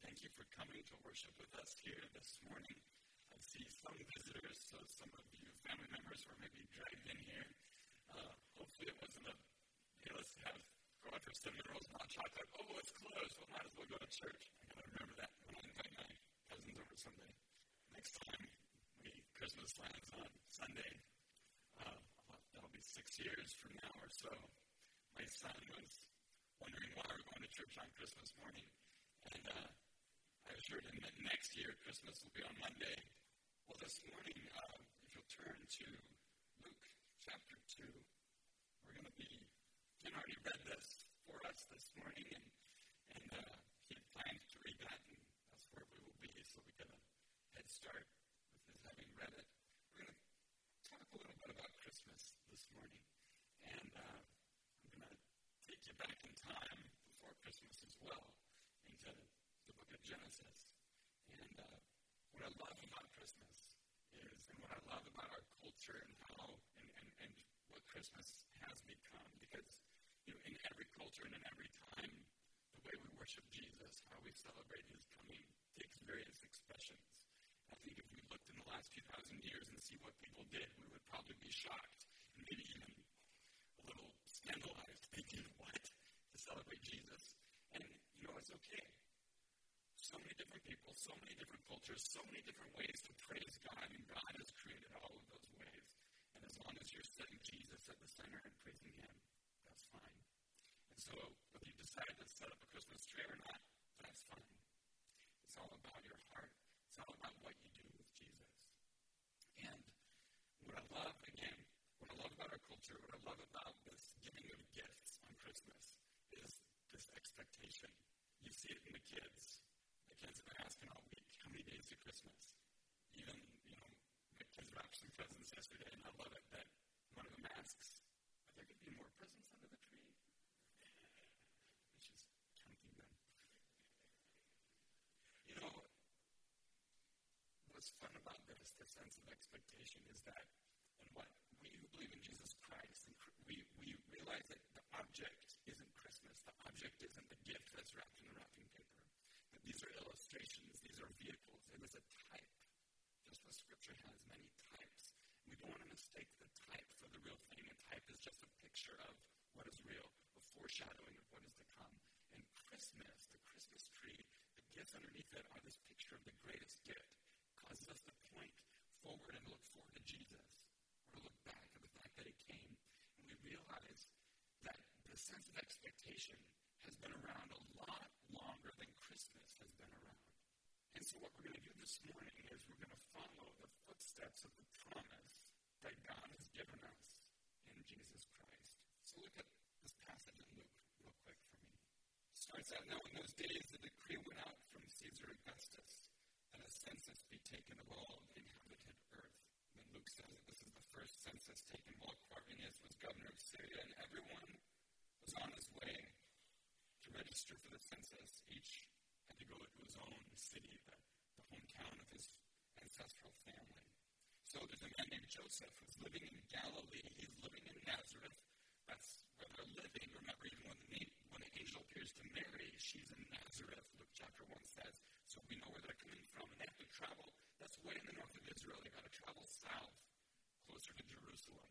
Thank you for coming to worship with us here this morning. I see some visitors, so some of you family members were maybe dragged in here. Hopefully it wasn't let's go out for cinnamon rolls and hot chocolate. Oh, it's closed. Well, might as well go to church. I got to remember that when I invite my cousins over someday. Next time Christmas lands on Sunday, that'll be 6 years from now or so. My son was wondering why we're going to church on Christmas morning. And I assured him that next year Christmas will be on Monday. Well, this morning, if you'll turn to Luke chapter 2, we're going to be, Ken already read this for us this morning, and he had planned to read that, and that's where we will be, so we get a head start with his having read it. We're going to talk a little bit about Christmas this morning, and I'm going to take you back in time before Christmas as well, into the book of Genesis. And what I love about Christmas is, and what I love about our culture and how, and what Christmas has become, because in every culture and in every time, the way we worship Jesus, how we celebrate his coming, takes various expressions. I think if we looked in the last 2,000 years and see what people did, we would probably be shocked, and maybe even a little scandalized, thinking, what? To celebrate Jesus? And, it's okay. So many different people, so many different cultures, so many different ways to praise God, and God has created all of those ways. And as long as you're setting Jesus at the center and praising him, that's fine. And so, whether you decide to set up a Christmas tree or not, that's fine. It's all about your heart. It's all about what you do with Jesus. And what I love about our culture, what I love about this giving of gifts on Christmas is this expectation. You see it in the kids. The kids have been asking all week, how many days to Christmas? Even, my kids wrapped some presents yesterday, and I love it that one of them asks, are there going to be more presents under the tree? Which is counting them. What's fun about this, the sense of expectation, is that, and what we who believe in Jesus Christ, and we realize that the object isn't Christmas. The object isn't the gift that's wrapped in the wrapping paper. That these are illustrations. These are vehicles. It is a type. Just as Scripture has many types. We don't want to mistake the type for the real thing. A type is just a picture of what is real, a foreshadowing of what is to come. And Christmas, the Christmas tree, the gifts underneath it are this picture of the greatest gift. Causes us to point forward and look forward to Jesus, or look back at the fact that he came. And we realize that the sense of expectation has been around a lot longer than Christmas has been around. And so what we're going to do this morning is we're going to follow the footsteps of the promise that God has given us in Jesus Christ. So look at this passage in Luke real quick for me. It starts out, now in those days the decree went out from Caesar Augustus that a census be taken of all the inhabited earth. And then Luke says that this is the first census taken while Quirinius was governor of Syria, and everyone was on his way to register for the census. Each had to go to his own city, the hometown of his ancestral family. So there's a man named Joseph who's living in Galilee. He's living in Nazareth. That's where they're living. Remember, even when the angel appears to Mary, she's in Nazareth, Luke chapter 1 says. So we know where they're coming from. And they have to travel. That's way in the north of Israel. They've got to travel south, closer to Jerusalem,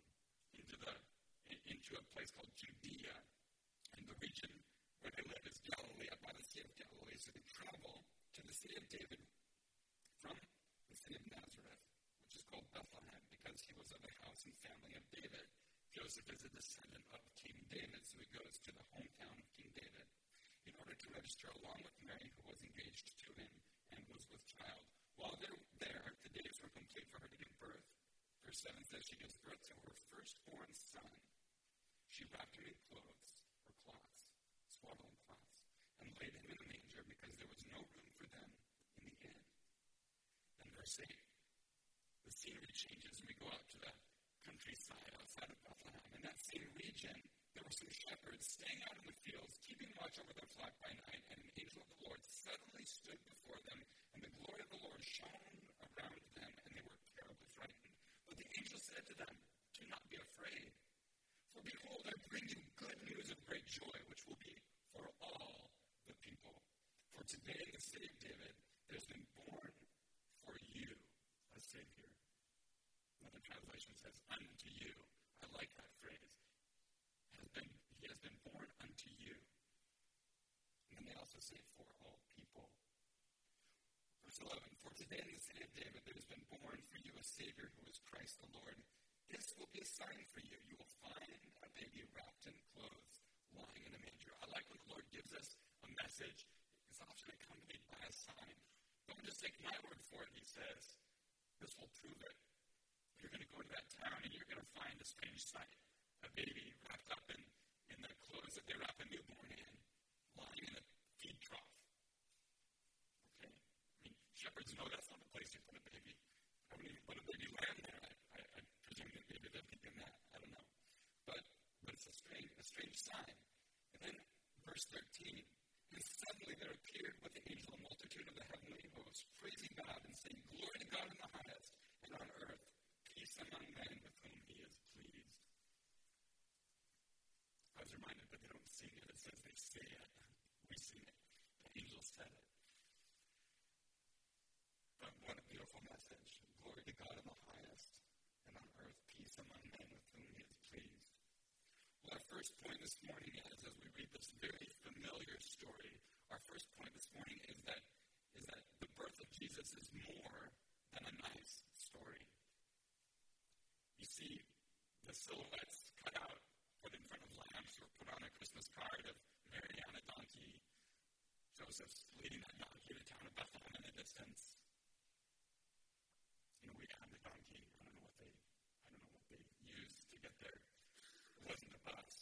into a place called Judea. And the region where they live is Galilee, up by the Sea of Galilee. So they travel to the city of David from the city of Nazareth, which is called Bethlehem, because he was of the house and family of David. Joseph is a descendant of King David, so he goes to the hometown of King David in order to register along with Mary, who was engaged to him and was with child. While they're there, the days were complete for her to give birth. Verse 7 says she gives birth to her firstborn son. She wrapped him in cloths, or cloths, swaddling cloths, and laid him in a manger because there was no room for them in the inn. Then verse 8, the scenery changes and we go out to the countryside outside of Bethlehem. In that same region, there were some shepherds staying out in the fields, keeping watch over their flock by night, and an angel of the Lord suddenly stood before them, and the glory of the Lord shone around them, and they were terribly frightened. But the angel said to them, do not be afraid, for behold, I bring you good news of great joy, which will be for all the people. For today in the city of David, there's been born for you a Savior. Another translation says, unto you. I like that phrase. He has been born unto you. And then they also say, for all people. Verse 11, for today in the city of David, there has been born for you a Savior who is Christ the Lord. This will be a sign for you. You will find a baby wrapped in clothes, lying in a manger. I like when the Lord gives us a message. It's often accompanied by a sign. Don't just take my word for it, he says. This will prove it. You're going to go to that town and you're going to find a strange sight. A baby wrapped up in the clothes that they wrap a newborn in, lying in a feed trough. Okay? I mean, shepherds know that's not the place you put a baby. I wouldn't even put a baby lamb there. I presume that maybe they're thinking that. I don't know. But it's a strange sign. And then verse 13, and suddenly there appeared with the angel a multitude of the heavenly hosts, praising God and saying, glory to God in the highest, and on earth peace among men with whom he is pleased. I was reminded that they don't sing it. It says they say it. We sing it. The angels said it. But what a beautiful message. Glory to God in the highest, and on earth peace among men with whom he is pleased. Well, our first point this morning is, as we read this very familiar story, our first point this morning is that the birth of Jesus is more than a nice story. You see, the silhouettes cut out, put in front of lamps, or put on a Christmas card of Mary on a donkey, Joseph's leading that donkey to the town of Bethlehem in the distance. You know, we had the donkey. I don't know what they used to get there. It wasn't a bus.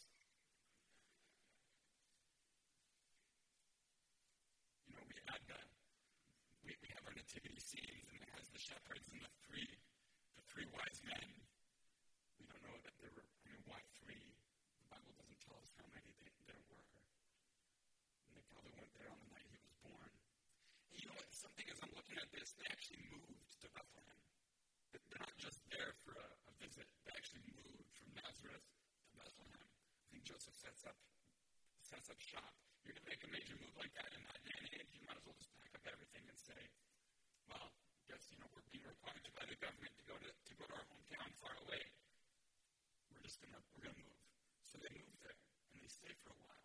You know, we have our nativity scenes, and it has the shepherds and the three wise men. We don't know that there were, why three? The Bible doesn't tell us how many there were. And they probably weren't there on the night he was born. And you know what? Something as I'm looking at this, they actually moved to Bethlehem. They're not just there for a visit. They actually moved from Nazareth to Bethlehem. I think Joseph sets up shop. You're going to make a major move like that in that day and age, you might as well just pack up everything and say, well, I guess, we're being required by the government to go to our hometown far away. We're going to move. So they move there, and they stay for a while.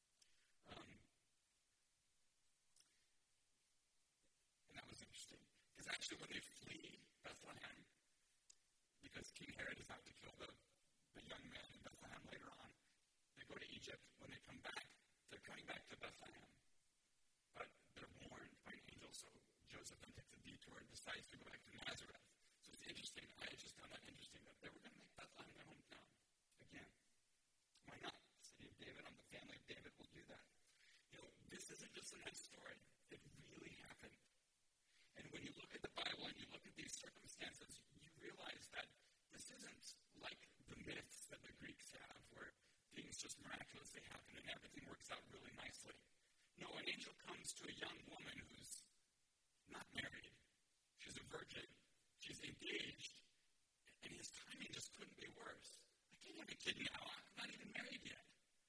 And that was interesting. Because actually when they flee Bethlehem, because King Herod is out to kill the young man in Bethlehem later on, they go to Egypt. When they come back, they're coming back to Bethlehem. But they're warned by an angel, so Joseph then takes a detour and decides to go back to Nazareth. So it's interesting. I just found that interesting that they were going to make Bethlehem their hometown. Again, why not? City of David, I'm the family of David, will do that. This isn't just a nice story. It really happened. And when you look at the Bible and you look at these circumstances, you realize that this isn't like the myths that the Greeks have, where things just miraculously happen and everything works out really nicely. No, an angel comes to a young woman who's not married. She's a virgin. She's engaged. And his timing just couldn't be worse. I can't have a kid now. I'm not even married yet.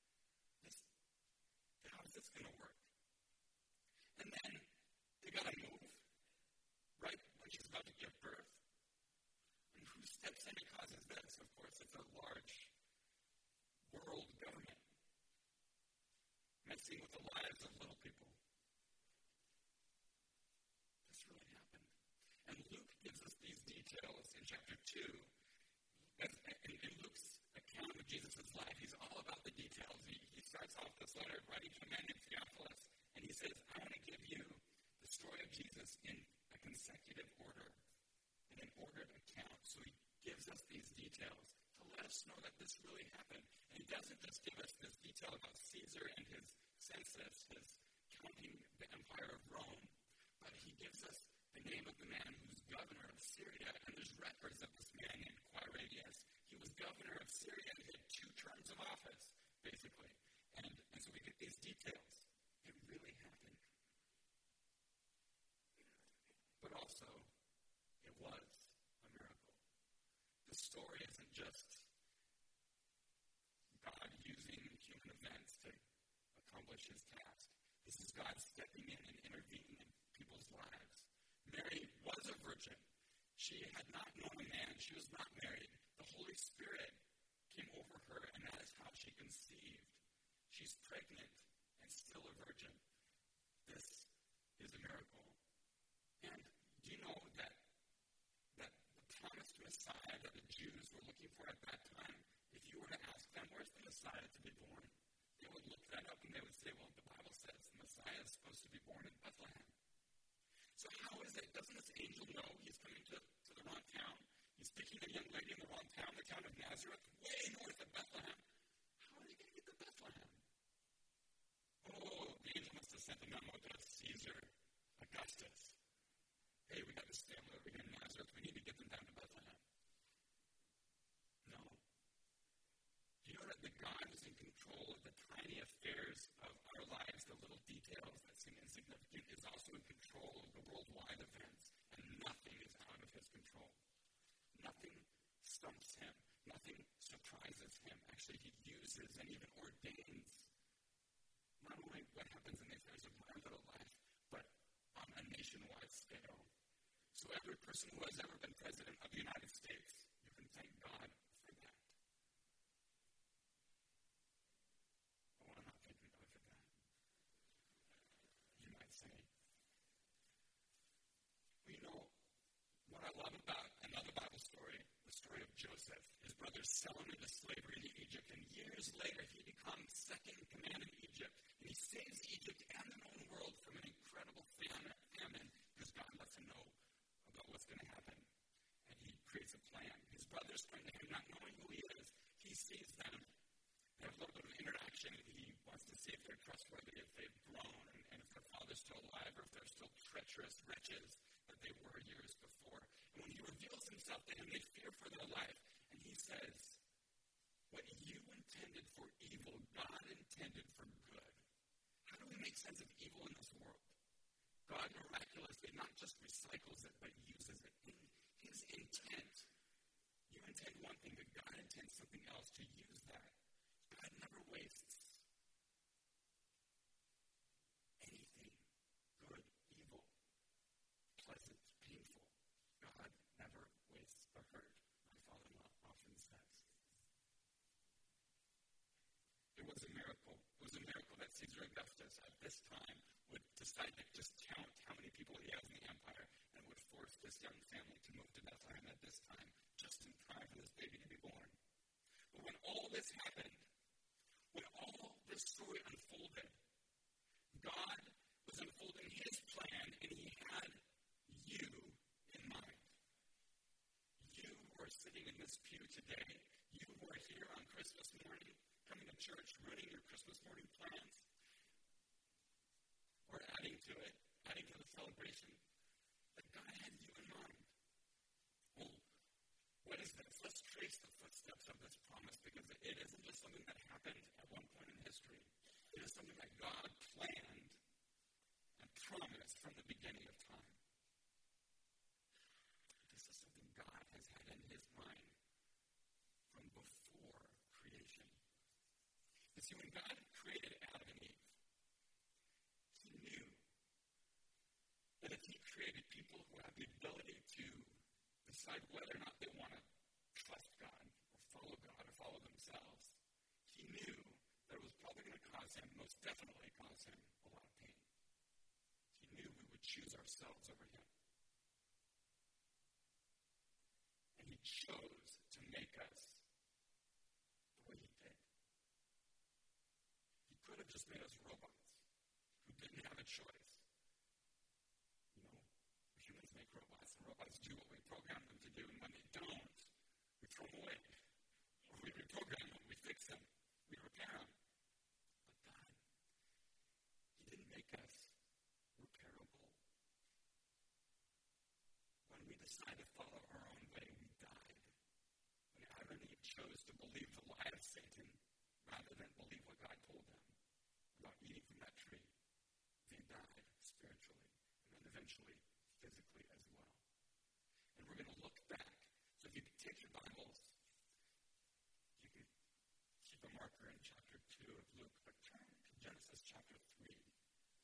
How is this going to work? And then they got to move right when she's about to give birth. And who steps in and causes this? Of course, it's a large world government messing with the lives of little people. This really happened. And Luke gives us these details in chapter 2. In Luke's account of Jesus' life, he's all about the details. He starts off this letter writing to a man named Theophilus, and he says, I want to give you the story of Jesus in a consecutive order, in an ordered account. So he gives us these details to let us know that this really happened. And he doesn't just give us this detail about Caesar and his census, his counting the empire of Rome, but he gives us the name of the man who's governor of Syria, and there's records of this man named Quirinius. He was governor of Syria and he had 2 terms of office, basically. And so we get these details. It really happened. But also, it was a miracle. The story isn't just God using human events to accomplish his task. This is God stepping in and intervening in people's lives. Mary was a virgin. She had not known a man. She was not married. The Holy Spirit came over her, and that is how she conceived. She's pregnant and still a virgin. This is a miracle. And do you know that the promised Messiah that the Jews were looking for at that time, if you were to ask them, where's the Messiah to be born? They would look that up and they would say, well, the Bible says the Messiah is supposed to be born in Bethlehem. So how is it? Doesn't this angel know he's coming to the wrong town? He's picking a young lady in the wrong town, the town of Nazareth, way north of Bethlehem. How are they going to get to Bethlehem? Oh, the angel must have sent a memo to Caesar Augustus. Hey, we got this family over here in Nazareth. We need to get them down to Bethlehem. No. Do you know that the God who's in control of the tiny affairs of our lives, the little details that seem insignificant, is also in control of the worldwide events, and nothing is out of his control. Nothing stumps him. Nothing surprises him. Actually, he uses and even ordains not only what happens in the affairs of my little life, but on a nationwide scale. So every person who has ever been president of the United States, you can thank God for that. Oh, I'm not thanking God for that. You might say. Well, you know, what I love about another Bible story, the story of Joseph. His brothers sell him into slavery to Egypt, and years later he becomes second in command in Egypt, and he saves Egypt and the known world from an incredible famine, because God lets him know about what's going to happen. And he creates a plan. His brothers turn to him, not knowing who he is. He sees them. They have a little bit of interaction. He wants to see if they're trustworthy, if they've grown, and if their father's still alive, or if they're still treacherous wretches that they were years before. And when he reveals himself to him, they fear for their life. And he says, what you intended for evil, God intended for good. How do we make sense of evil in this world? God miraculously not just recycles it, but uses it. In his intent, you intend one thing, but God intends something else to use that. God never wastes anything, good, evil, pleasant, painful. God never wastes a hurt, my father-in-law often says. It was a miracle. It was a miracle that Caesar Augustus at this time would decide to just count how many people he has in the empire and would force this young family to move to Bethlehem at this time, just in time for this baby to be born. But when all this happened, when all this story unfolded, God was unfolding his plan, and he had you in mind. You who are sitting in this pew today, you who are here on Christmas morning, coming to church, running your Christmas morning plans, or adding to it, adding to the celebration, that God had you in mind. Well, what is this? Let's trace the footsteps of this promise, because it isn't just something that happened at one point in history. It is something that God planned and promised from the beginning of time. This is something God has had in his mind from before creation. You see, when God created Adam and Eve, he knew that if he created people who have the ability to decide whether or not they want to trust God or follow themselves, he knew that it was probably going to cause him, most definitely cause him, a lot of pain. He knew we would choose ourselves over him. And he chose to make us the way he did. He could have just made us robots who didn't have a choice. You know, humans make robots, and robots do what we program them to do, and when they don't, we throw them away. Or we reprogram them, we fix them, we repair them. But God, he didn't make us repairable. When we decide to follow our own way, we died. When Adam and Eve chose to believe the lie of Satan rather than believe what God told them about eating from that tree, they died spiritually and then eventually physically as well. And we're going to look back. So if you can take your Bibles, you can keep a marker in chapter 2 of Luke, but turn to Genesis chapter 3.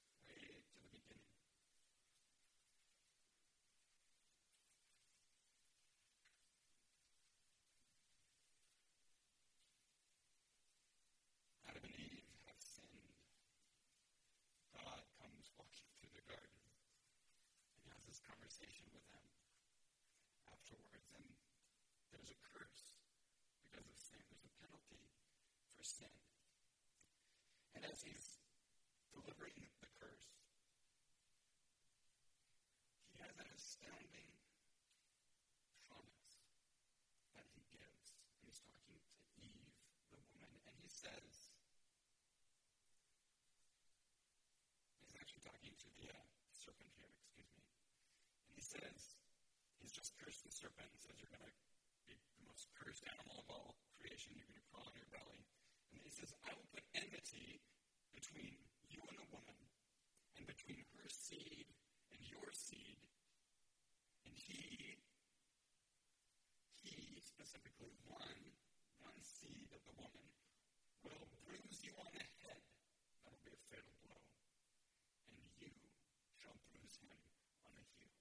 there's a curse because of sin. There's a penalty for sin. And as he's delivering the curse, he has an astounding promise that he gives. And he's talking to Eve, the woman, and he says, he's actually talking to the serpent here, and he says, he's just cursed the serpent and says, you're going to be the most cursed animal of all creation. You're going to crawl on your belly. And then he says, I will put enmity between you and the woman, and between her seed and your seed. And he specifically one seed of the woman, will bruise you on the head. That will be a fatal blow. And you shall bruise him on the heel.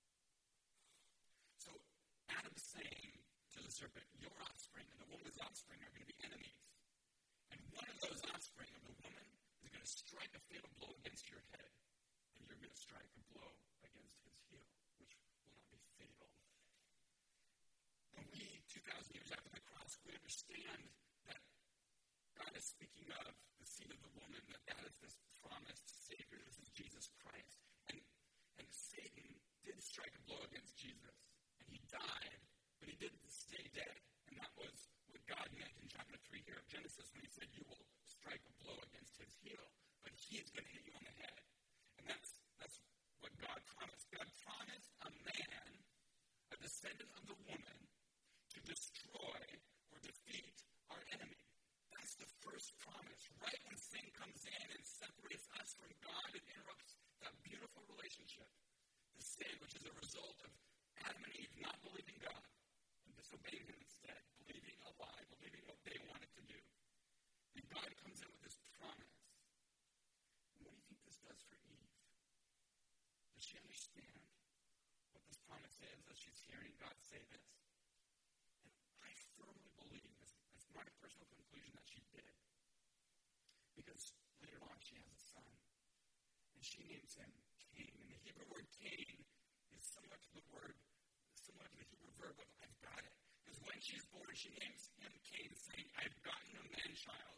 So Adam's saying to the serpent, your offspring and the woman's offspring are going to be enemies. And one of those offspring of the woman is going to strike a fatal blow against your head. And you're going to strike a blow against his heel, which will not be fatal. And we, 2,000 years after the cross, we understand that God is speaking of the seed of the woman, that is this promised Savior. This is Jesus Christ. And Satan did strike a blow against Jesus. And he died, but he didn't stay dead. And that was what God meant in chapter 3 here of Genesis when he said, you will strike a blow against his heel, but he's going to hit you on the head. And that's what God promised. God promised a man, a descendant of the woman, to destroy or defeat our enemy. That's the first promise. Right when sin comes in and separates us from God and interrupts that beautiful relationship, the sin, which is a result of Adam and Eve not believing God and disobeying him instead, believing a lie, believing what they wanted to do. And God comes in with this promise. And what do you think this does for Eve? Does she understand what this promise is as she's hearing God say this? And I firmly believe, it's my personal conclusion, that she did. Because later on she has a son. And she names him Cain. And the Hebrew word Cain is similar to the Hebrew verb of I've got it. Because when she's born, she names him Cain, saying, I've gotten a man-child,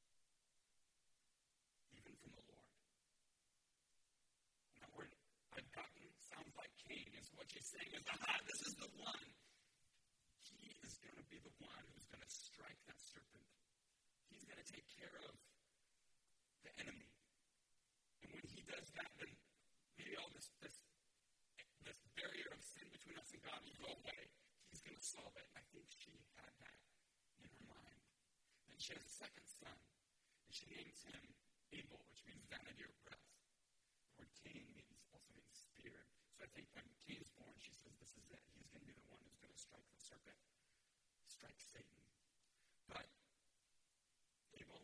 even from the Lord. And that word, I've gotten, sounds like Cain. And so what she's saying is, this is the one. He is going to be the one who's going to strike that serpent. He's going to take care of the enemy. And when he does that, then maybe all this barrier of sin between us and God will go away. He's going to solve it. And I think she had that in her mind. Then she has a second son, and she names him Abel, which means vanity or breath. The word Cain also means spear. So I think when Cain's born, she says, this is it. He's going to be the one who's going to strike the serpent, strike Satan. But Abel,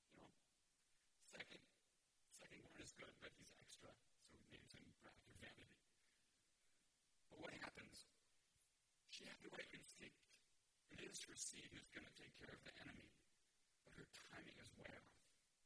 second born is good, but he's extra. So we names him breath or vanity. But what happens? She had the right instinct. It is her seed who's going to take care of the enemy. But her timing is way off.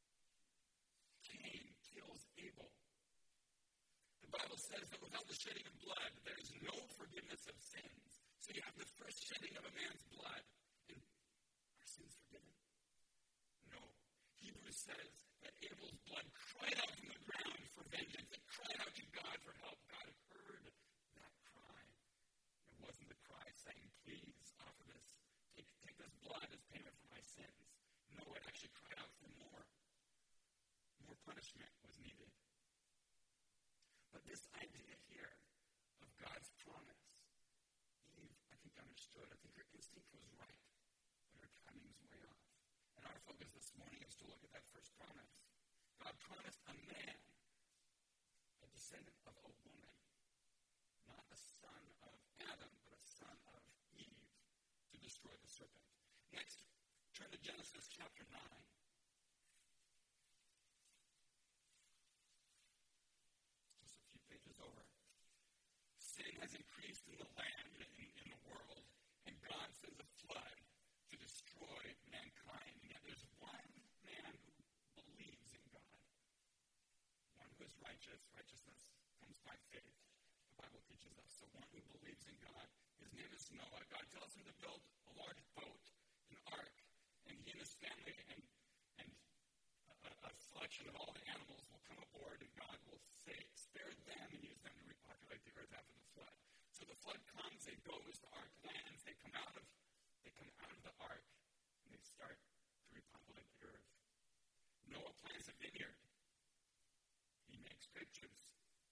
Cain kills Abel. The Bible says that without the shedding of blood, there is no forgiveness of sins. So you have the first shedding of a man's blood, and are sins forgiven? No. Hebrews says that Abel's blood cried out from the ground for vengeance. It cried out to God for help. God heard that cry. It wasn't the cry saying, please offer this, take this blood as payment for my sins. No, it actually cried out for more. More punishment was needed. But this idea here of God's promise, Eve, I think, understood. I think her instinct was right, but her timing was way off. And our focus this morning is to look at that first promise. God promised a man, a descendant of a woman, not a son of Adam, but a son of Eve, to destroy the serpent. Next, turn to Genesis chapter 9. Just a few pages over. Sin has increased in the land, in the world, and God sends a flood to destroy mankind. And yet there's one man who believes in God, one who is righteous. Righteousness comes by faith, the Bible teaches us. So one who believes in God His name is Noah. God tells him to build a large boat, an ark, and he and his family and a selection of all the animals will come aboard, and God will spare them and use them to repopulate the earth after the flood. So the flood comes, they go as the ark lands, they come out of the ark, and they start to repopulate the earth. Noah plants a vineyard. He makes grape juice.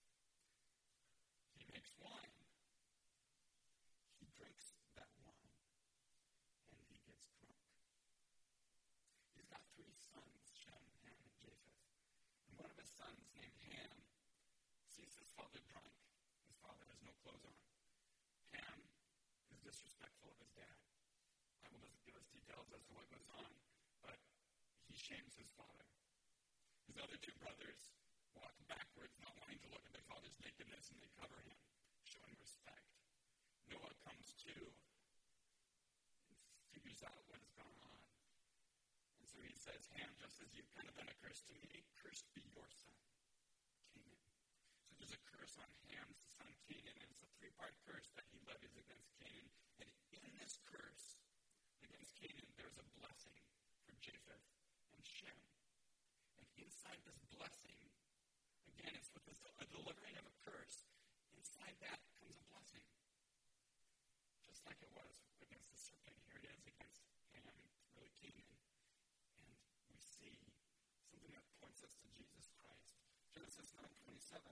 He makes wine. He drinks that wine, and he gets drunk. He's got 3 sons, Shem, Ham, and Japheth. And one of his sons, named Ham, sees his father drunk. His father has no clothes on. Ham is disrespectful of his dad. The Bible doesn't give us details as to what goes on, but he shames his father. His other 2 brothers walk backwards, not wanting to look at their father's nakedness, and they cover him, showing respect. Noah comes to and figures out what has gone on. And so he says, Ham, just as you've kind of been a curse to me, cursed be your son, Canaan. So there's a curse on Ham's son, Canaan, and it's a 3-part curse that he levies against Canaan. And in this curse against Canaan, there's a blessing for Japheth and Shem. And inside this blessing, again, it's with a delivering of a curse. Inside that comes a blessing. Just like it was against the serpent, here it is against Ham, really Canaan. And we see something that points us to Jesus Christ. Genesis 9:27.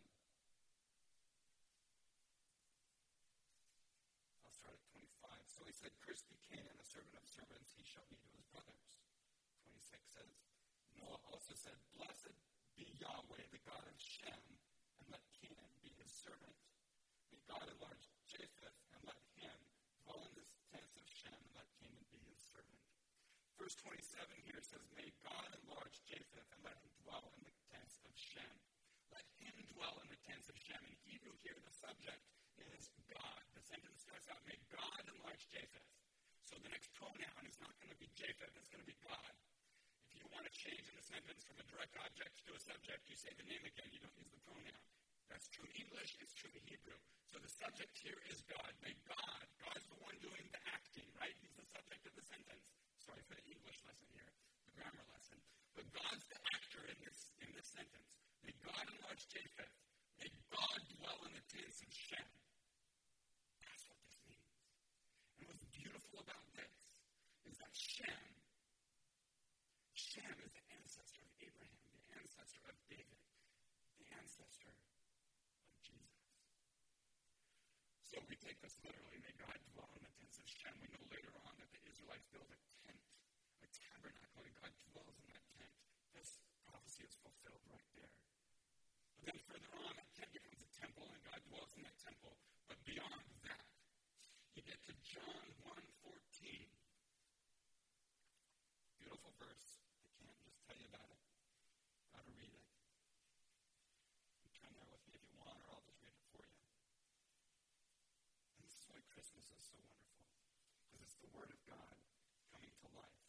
I'll start at 25. So he said, cursed be Canaan, the servant of servants, he shall be to his brothers. 26 says, Noah also said, blessed be Yahweh, the God of Shem, and let Canaan be his servant. May God enlarge Japheth, and let him dwell in the tents of Shem, and let Canaan be his servant. Verse 27 here says, may God enlarge Japheth, and let him dwell in the tents of Shem. Let him dwell in the tents of Shem. In Hebrew here, the subject is God. The sentence starts out, may God enlarge Japheth. So the next pronoun is not going to be Japheth, it's going to be God. If you want to change in a sentence from a direct object to a subject, you say the name again, you don't use the pronoun. That's true in English, it's true in Hebrew. So the subject here is God. May God's the one doing the acting, right? He's the subject of the sentence. Sorry for the English lesson here, the grammar lesson. But God's the actor in this sentence. May God enlarge Japheth. May God dwell in the tents of Shem. That's what this means. And what's beautiful about this is that Shem is the ancestor of Abraham, the ancestor of David, the ancestor of Jesus. So we take this literally. May God dwell in the tents of Shem. We know later on that the Israelites built a tent, a tabernacle, and God dwells in that tent. This prophecy is fulfilled right there. But then further on, that tent becomes a temple, and God dwells in that temple. But beyond that, you get to John 1:14. Beautiful verse. I can't just tell you about it. Got to read it. You turn there with me if you want, or I'll just read it for you. And this is why Christmas is so wonderful, because it's the Word of God coming to life.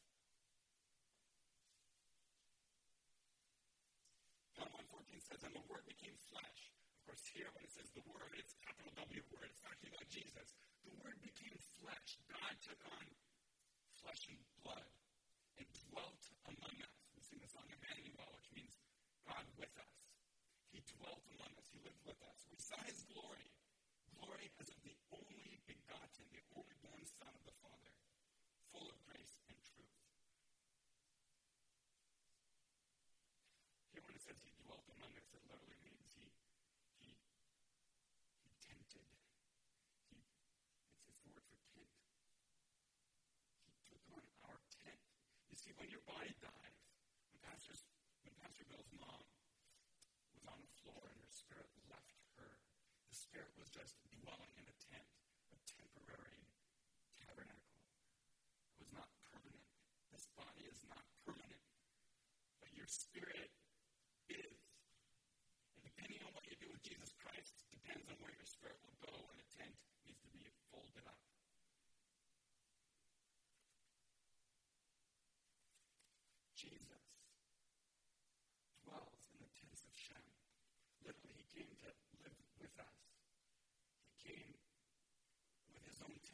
John 1:14 says, and the Word became flesh. Of course, here when it says the Word, it's capital W Word. It's talking about Jesus. The Word became flesh. God took on flesh and blood and dwelt among us. We sing the song Emmanuel, which means God with us. He dwelt among us. He lived with us. We saw his glory. Glory as of the only begotten, the only born Son of the Father, full of grace and truth. Here when it says he dwelt among us, it literally means he tented. It's the word for tent. He took on our tent. You see, when your body dies, when Pastor Bill's mom was on the floor and her spirit left her, the spirit was just dwelling in a tent, a temporary tabernacle. It was not permanent. This body is not permanent. But your spirit is. And depending on what you do with Jesus Christ, depends on where your spirit will go when a tent needs to be folded up. Jesus dwells in the tents of Shem. Literally, he came to live with us. He came with his own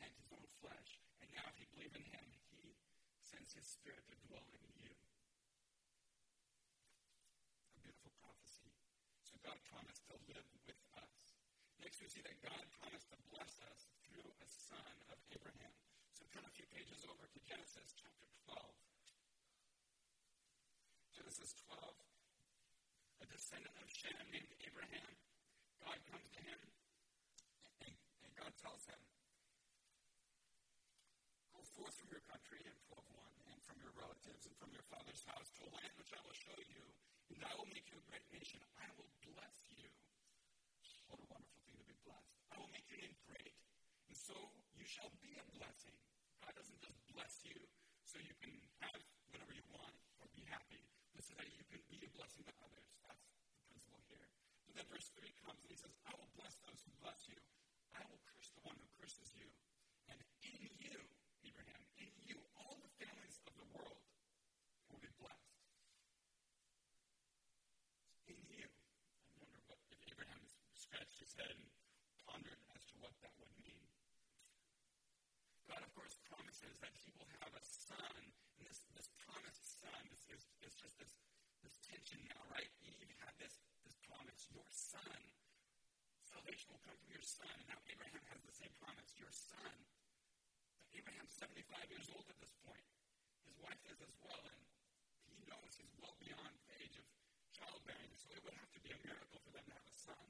in him, he sends his Spirit to dwell in you. A beautiful prophecy. So God promised to live with us. Next, we see that God promised to bless us through a son of Abraham. So turn a few pages over to Genesis chapter 12. Genesis 12, a descendant of Shem named Abraham. God comes to him, and God tells him, go forth from your country in 12:1, and from your relatives and from your father's house to a land which I will show you, and I will make you a great nation. I will bless you. What a wonderful thing to be blessed. I will make your name great, and so you shall be a blessing. God doesn't just bless you so you can have whatever you want or be happy, but so that you can be a blessing to others. That's the principle here. But then verse 3 comes and he says, I will bless those who bless you. I will curse the one who curses you. And in you, Abraham, in you, all the families of the world will be blessed. In you. I wonder what if Abraham scratched his head and pondered as to what that would mean. God, of course, promises that he will have a son, and this promised son is just this tension now, right? Eve had this promise, your son. Salvation will come from your son, and now Abraham has the same promise, your son. But Abraham's 75 years old at this point. His wife is as well, and he knows he's well beyond the age of childbearing, so it would have to be a miracle for them to have a son.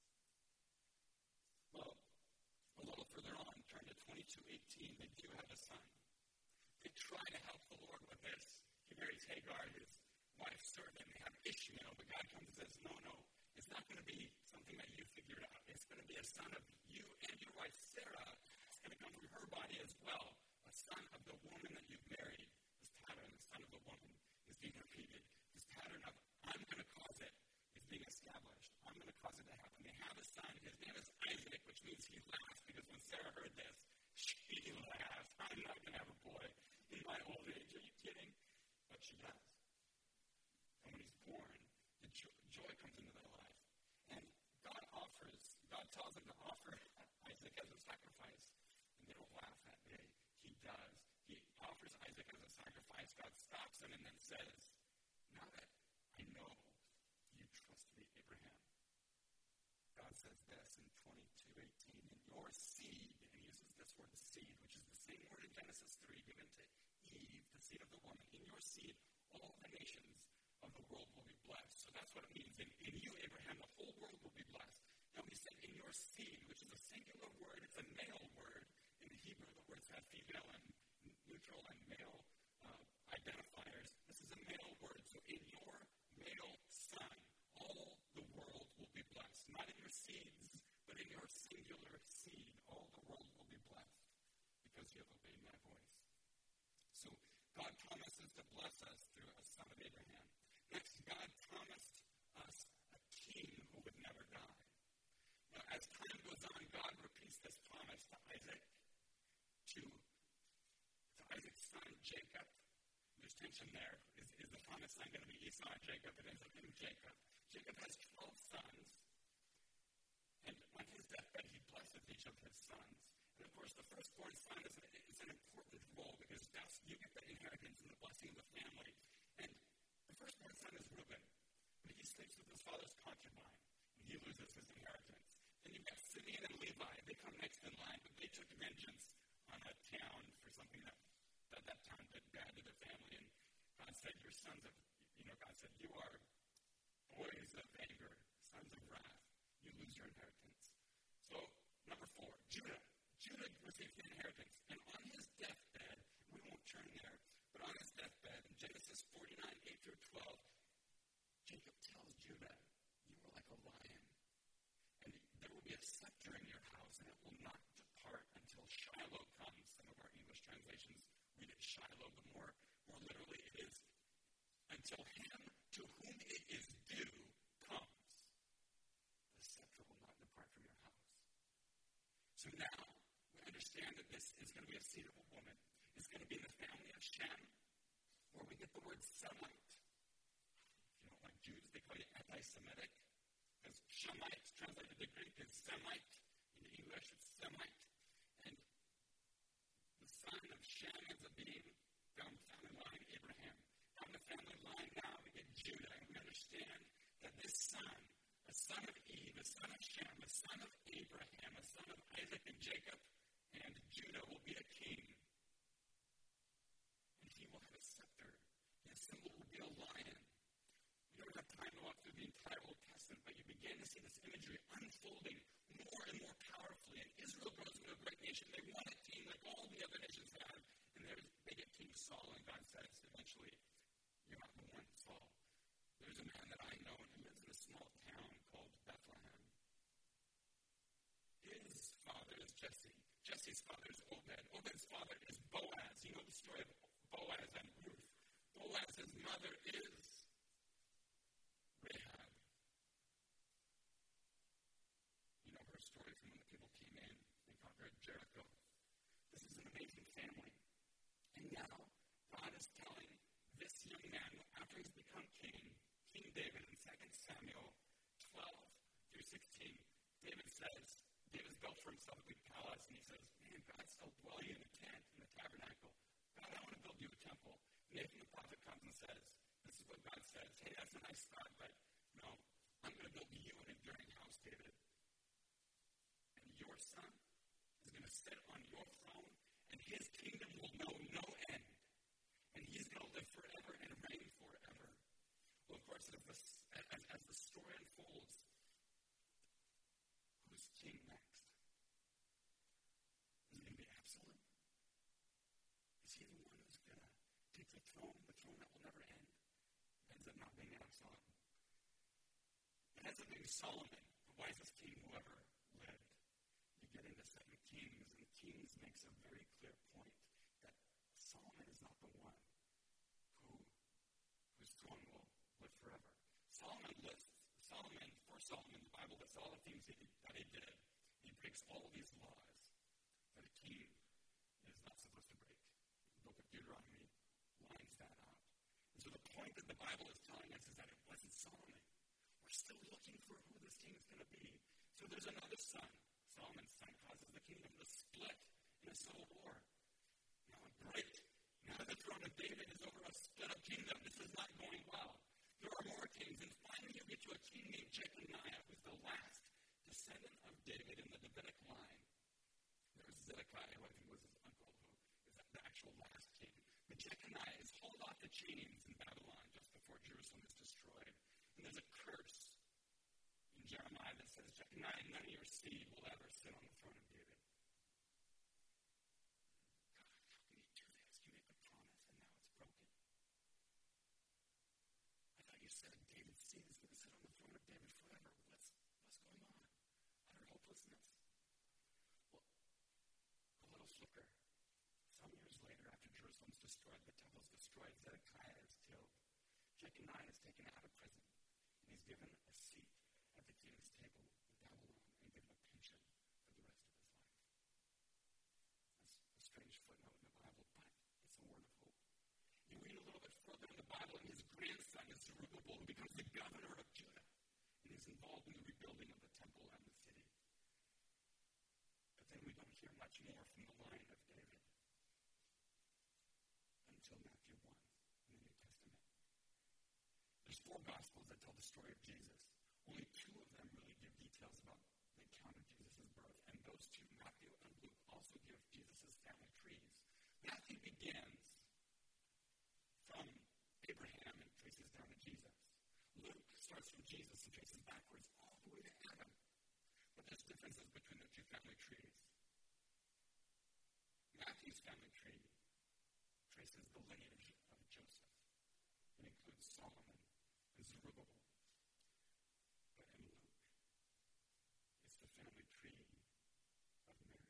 Well, a little further on, turn to 22:18, they do have a son. They try to help the Lord with this. He marries Hagar, his wife's servant. They have Ishmael, but God comes and says, no, it's not going to be something that you figured out. It's going to be a son of you and your wife Sarah. It's going to come from her body as well. A son of the woman that you've married. This pattern, the son of the woman, is being repeated. This pattern of, I'm going to cause it, is being established. I'm going to cause it to happen. They have a son. His name is Isaac, which means he laughs, because when Sarah heard this, she laughed. I'm not going to have a boy in my old age. Are you kidding? But she does. And when he's born, the joy comes into their life. And God tells them to offer Isaac as a sacrifice. And they don't laugh that day. He does. He offers Isaac as a sacrifice. God stops him and then says, now that I know you trust me, Abraham. God says this in 22:18, in your seed, and he uses this word seed, which is the same word in Genesis 3 given to Eve, the seed of the woman. In your seed, all the nations of the world will be blessed. So that's what it means. In you, Abraham, the whole world will be blessed. Now he said in your seed, which is a singular word. It's a male word. In the Hebrew, the words have female and neutral and male identifiers. This is a male word. So in your male son, all the world will be blessed. Not in your seeds, but in your singular seed, all the world will be blessed because you have obeyed my voice. So God promises to bless us through a son of Abraham. Next, God promised us a king who would never die. Now, as time goes on, God repeats this promise to Isaac, to Isaac's son, Jacob. There's tension there. Is the promised son going to be Esau or Jacob? It ends up being Jacob. Jacob has 12 sons, and on his deathbed, he blesses each of his sons. And of course, the firstborn son is an important role because you get the inheritance and the blessing of the family. And the firstborn son is Reuben, but he sleeps with his father's concubine, and he loses his inheritance. Then you've got Simeon and Levi. They come next in line, but they took vengeance on a town for something that town did bad to their family. And God said, God said, you are boys of anger, sons of wrath. You lose your inheritance. So, number 4, Judah. Judah received the inheritance. And on his deathbed, we won't turn there, but on his deathbed, in Genesis 49, 8 through 12, Jacob tells Judah, you are like a lion, and there will be a scepter in your house, and it will not depart until Shiloh comes. Some of our English translations read it Shiloh, but more literally it is, until him to whom it is due comes, the scepter will not depart from your house. So now, we understand that this is going to be a seed of a woman. It's going to be in the family of Shem, where we get the word Semite. If you don't like Jews, they call you anti-Semitic, because Shemite, translated to Greek, is Semite. In English, it's Semite. And the son of Shem ends up being, down the family line, Abraham. Down the family line now, we get Judah. And we understand that this son, a son of Eve, a son of Shem, a son of Abraham, a son of Isaac and Jacob, and Judah will be a king. And he will have a scepter. His symbol will be a lion. We don't have time to walk through the entire Old Testament, but you begin to see this imagery unfolding more and more powerfully. And Israel grows into a great nation. They want a king like all the other nations have. And they get King Saul, and God says, eventually, you're not the one, Saul. There's a man that I know, and he lives in a small town called Bethlehem. His father is Jesse. Jesse's father is Obed. Obed's father is Boaz. You know the story of Boaz and Ruth. Boaz's mother is Rahab. You know her story from when the people came in and conquered Jericho. This is an amazing family. And now, God is telling this young man, after he's become king, King David in 2 Samuel 12 through 16, David's built for himself a big palace, and he says, man, God's still dwelling in the tent, in the tabernacle. God, I want to build you a temple. Nathan the prophet comes and says, this is what God says, hey, that's a nice thought, but no, I'm going to build you an enduring house, David. And your son is going to sit on your throne, and his kingdom will know no end. And he's going to live forever and reign forever. Well, of course, as the story unfolds, who's king next? Is it going to be Absalom? Is he the one who's going to take the throne that will never end? It ends up not being Absalom. It ends up being Solomon, the wisest king who ever lived. You get into 2 Kings, and Kings makes a very clear point that Solomon is not the one whose throne will live forever. For Solomon, the Bible lists all the things that he did. He breaks all of these laws that a king is not supposed to break. The book of Deuteronomy lines that out. And so the point that the Bible is telling us is that it wasn't Solomon. We're still looking for who this king is going to be. So there's another son. Solomon's son causes the kingdom to split in a civil war. Now, great. Now the throne of David is over a split-up kingdom. This is not going well. There are more kings, and finally you get to a king named Jeconiah, who's the last descendant of David in the Davidic line. There's Zedekiah, who I think was his uncle, who is the actual last king. But Jeconiah is hauled off the chains in Babylon just before Jerusalem is destroyed. And there's a curse in Jeremiah that says, Jeconiah, none of your seed will ever sit on the throne of David. God, how can you do this? You make a promise, and now it's broken. I thought you said David's seed is going to sit on the throne of David forever. What's going on? Utter hopelessness. Well, a little flicker. Some years later, after Jerusalem's destroyed, the temple's destroyed, Zedekiah is killed. Jeconiah is taken out of prison, and he's given a seat at the king's table in Babylon and given a pension for the rest of his life. That's a strange footnote in the Bible, but it's a word of hope. You read a little bit further in the Bible, and his grandson is Zerubbabel, who becomes the governor of Judah, and he's involved in the rebuilding of the temple and the city. But then we don't hear much more from the line of David until Matthew 1 in the New Testament. There's 4 Gospels that tell the story of Jesus. Only 2 of them really give details about the account of Jesus' birth, and those 2, Matthew and Luke, also give Jesus' family trees. Matthew begins from Abraham and traces down to Jesus. Luke starts from Jesus and traces backwards all the way to Adam. But there's differences between the 2 family trees. Matthew's family tree traces the lineage of Joseph. It includes Solomon and Zerubbabel. But in Luke, it's the family tree of Mary.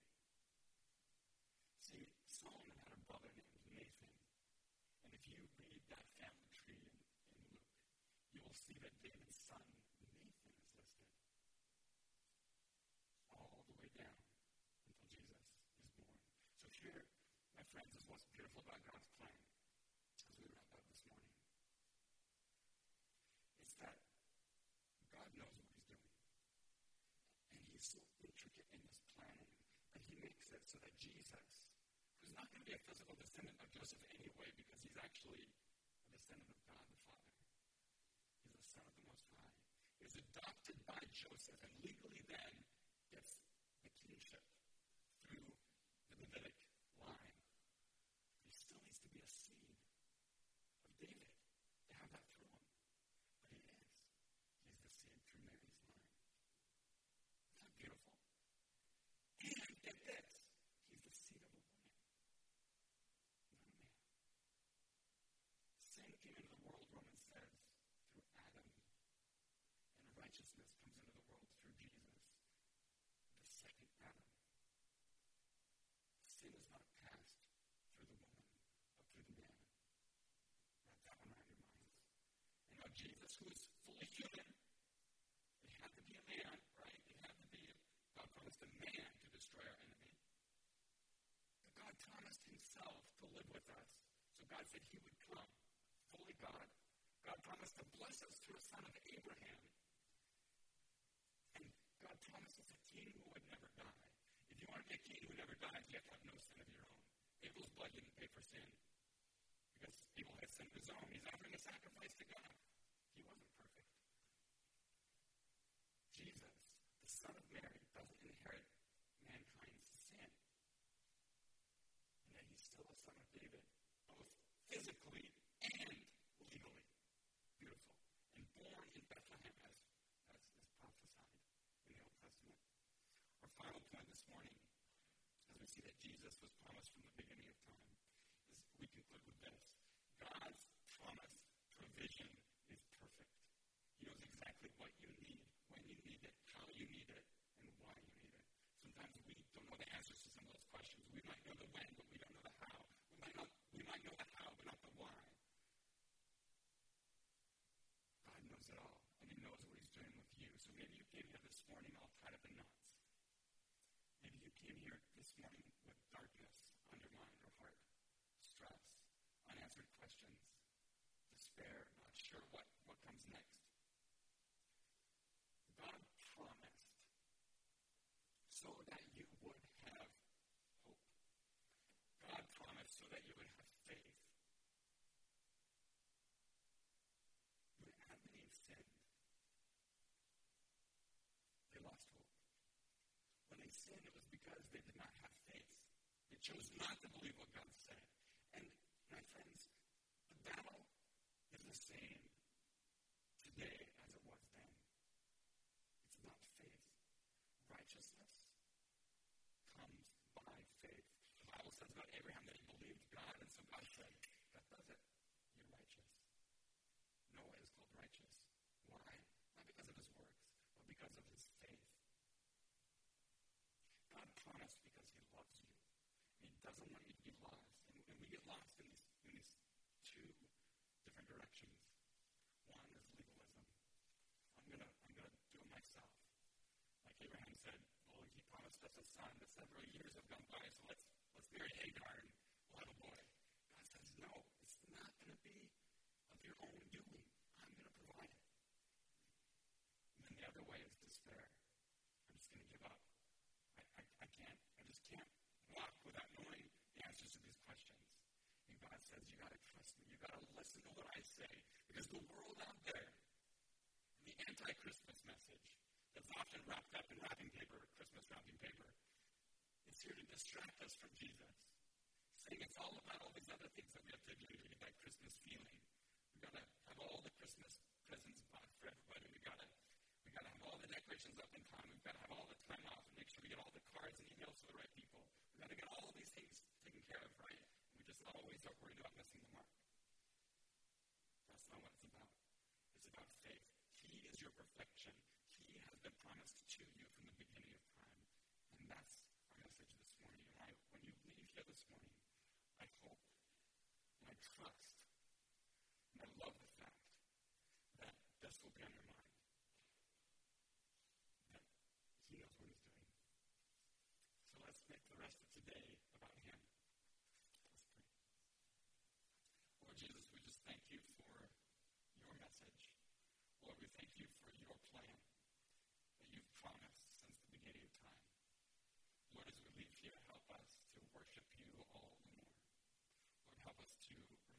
See, Solomon had a brother named Nathan. And if you read that family tree in Luke, you will see that David's son, Nathan, is listed all the way down until Jesus is born. So here, my friends, is what's beautiful about God's plan as we wrap up this morning. It's that God knows what he's doing. And he's so intricate in his planning that he makes it so that Jesus, who's not going to be a physical descendant of Joseph anyway, because he's actually a descendant of God the Father. He's the Son of the Most High. He was adopted by Joseph and legally then gets the kingship through the Davidic line. But he still needs to be a seed of David to have that through him. But he is. He's the seed through Mary's line. Isn't that beautiful? And get this, he's the seed of a woman, not a man. Sin came into the world, Romans says, through Adam. And righteousness comes into the world through Jesus, the second Adam. Sin is not passed through the woman, but through the man. Wrap that one around your minds. And now Jesus, who is fully human, it had to be a man, right? It had to be, God promised a man to destroy our enemy. But God promised himself to live with us. So God said he would come, fully God. God promised to bless us through a son of Abraham. And God promised us a king who would never die. If you want to be a king who never dies, you have to have no sin of your own. Abel's blood didn't pay for sin, because Abel had sin of his own. He's offering a sacrifice to God. He wasn't perfect. Jesus, the Son of Mary, doesn't inherit mankind's sin. And yet he's still a son of David, both physically and legally. Beautiful. And born in Bethlehem, as is prophesied in the Old Testament. Our final point this morning, as we see that Jesus was promised from the beginning of time, is we conclude with this. God's promised provision is perfect. He knows exactly what you need, when you need it, how you need it, and why you need it. Sometimes we don't know the answers to some of those questions. We might know the when, but we don't know the how. We might know the how, but not the why. God knows it all, and he knows what he's doing with you. So maybe you came here this morning all tied up in knots. Maybe you came here this morning with darkness on your mind or heart, stress, unanswered questions, despair, not sure what comes next. God promised so that you would have hope. God promised so that you would have faith. When Adam and Eve sinned, they lost hope. When they sinned, it was because they did not have faith. They chose not to believe what God said. And, my friends, the battle is the same today as it was then. It's about faith. Righteousness comes by faith. The Bible says about Abraham that he believed God, and so God said, that does it. You're righteous. Noah is called righteous. Why? Not because of his works, but because of his faith. God promised because he loves you. He doesn't want you to be lost. And we get lost in these two different directions. One is legalism. I'm gonna do it myself. Like Abraham said, well, he promised us a son, but several years have gone by, so let's marry Hagar and we'll have a boy. God says, no, it's not gonna be of your own doing. I'm gonna provide it. And then the other way is despair. I'm just gonna give up. I just can't walk without knowing the answers to these questions. And God says, you got to trust me. You got to listen to what I say. Because the world out there, the anti-Christmas message that's often wrapped up in wrapping paper, Christmas wrapping paper, is here to distract us from Jesus. Saying it's all about all these other things that we have to do to get that Christmas feeling. We've got to have all the Christmas presents bought for everybody. We've got to have all the decorations up in time. We've got to have all the time off and make sure we get all the cards and emails to the right people. We've got to get all of these things taken care of, right? We just always are worried about missing the mark. That's not what it's about. It's about faith. He is your perfection. He has been promised to you from the beginning of time. And that's our message this morning. And when you leave here this morning, I hope and I trust and I love the fact that this will be on your mind. He knows what he's doing. So let's make the rest of today about him. Let's pray. Lord Jesus, we just thank you for your message. Lord, we thank you for your plan that you've promised since the beginning of time. Lord, as we leave here, help us to worship you all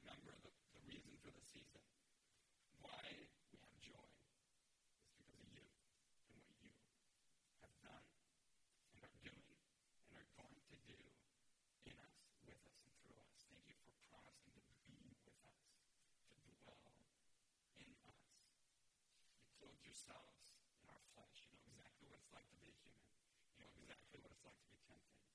remember the reason for the season. Why we have joy is because of you and what you have done and are doing and are going to do in us, with us, and through us. Thank you for promising to be with us, to dwell in us. You clothe yourselves in our flesh. You know exactly what it's like to be a human. You know exactly what it's like to be tempted.